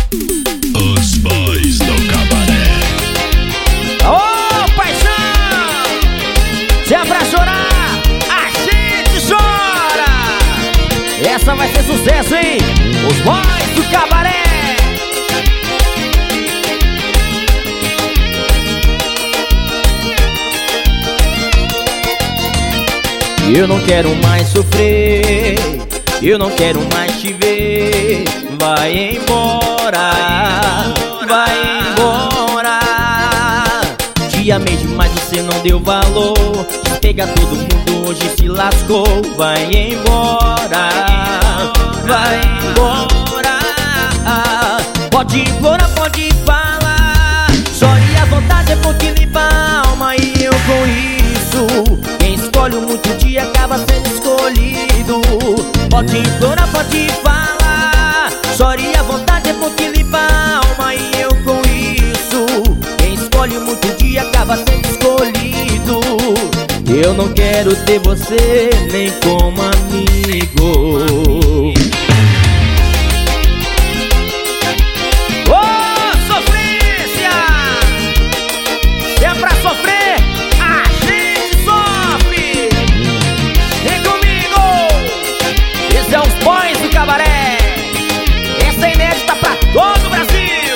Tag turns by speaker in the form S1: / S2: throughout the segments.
S1: Os boys do cabaré.
S2: Ô, paixão! Se é pra chorar, a gente chora! Essa vai ser sucesso, hein? Os boys do cabaré. Eu não quero mais sofrer, eu não quero mais te ver. Vai embora, vai embora. Te amei demais, você não deu valor. Pega todo mundo, hoje se lascou. Vai embora, vai embora. Pode implorar, pode falar. Chore à vontade, é porque limpa a alma. E eu com isso, quem escolhe muito dia acaba sendo escolhido. Pode implorar, pode falar. Chore à vontade, é porque limpa a alma. E eu com isso, quem escolhe muito dia acaba sendo escolhido. Eu não quero ter você nem como amigo. Ô, sofrência! Se é pra sofrer, a gente sofre! Vem comigo! Esse é os boys do cabaré. Essa é inédita pra todo o Brasil.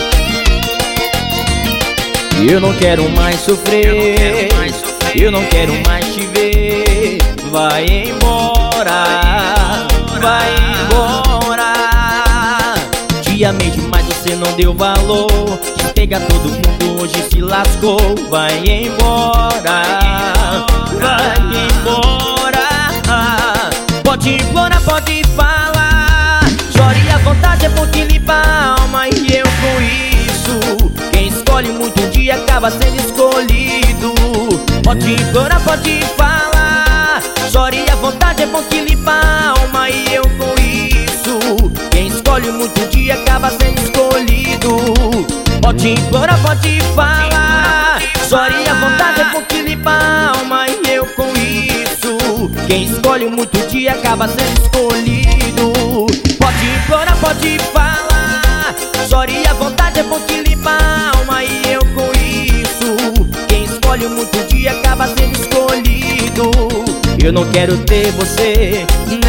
S2: Eu não quero mais sofrer, eu não quero mais te ver. Vai embora, vai embora. Te amei demais, você não deu valor. Pega todo mundo, hoje se lascou. Vai embora, vai embora. Pode implorar, pode falar. Chore à vontade, é porque limpa a alma. E eu com isso, quem escolhe muito um dia acaba sendo escolhido. Pode implorar, pode falar. Chore à vontade, é bom que limpa a alma. E eu com isso, quem escolhe muito dia acaba sendo escolhido. Pode implorar, pode falar. Chore à vontade, é bom que limpa a alma. E eu com isso, quem escolhe muito dia acaba sendo escolhido. Pode implorar, pode falar. Chore à vontade, é bom que limpa a alma. E eu com isso, quem escolhe muito dia acaba sendo escolhido. Eu não quero ter você